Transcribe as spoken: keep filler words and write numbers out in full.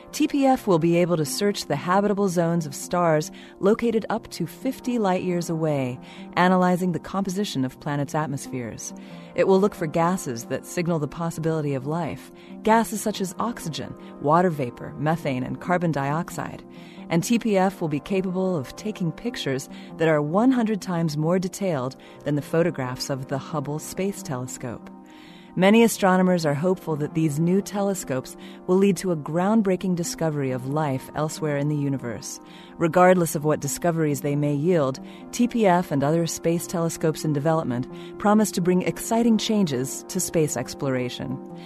T P F will be able to search the habitable zones of stars located up to fifty light-years away, analyzing the composition of planets' atmospheres. It will look for gases that signal the possibility of life, gases such as oxygen, water vapor, methane, and carbon dioxide. And T P F will be capable of taking pictures that are one hundred times more detailed than the photographs of the Hubble Space Telescope. Many astronomers are hopeful that these new telescopes will lead to a groundbreaking discovery of life elsewhere in the universe. Regardless of what discoveries they may yield, T P F and other space telescopes in development promise to bring exciting changes to space exploration.